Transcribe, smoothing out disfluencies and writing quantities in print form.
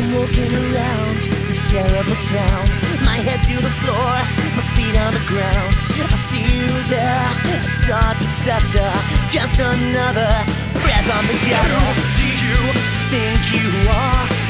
walking around this terrible town, my head to the floor, my feet on the ground. I see you there, I start to stutter, just another breath on the gutter. Who do you think you are?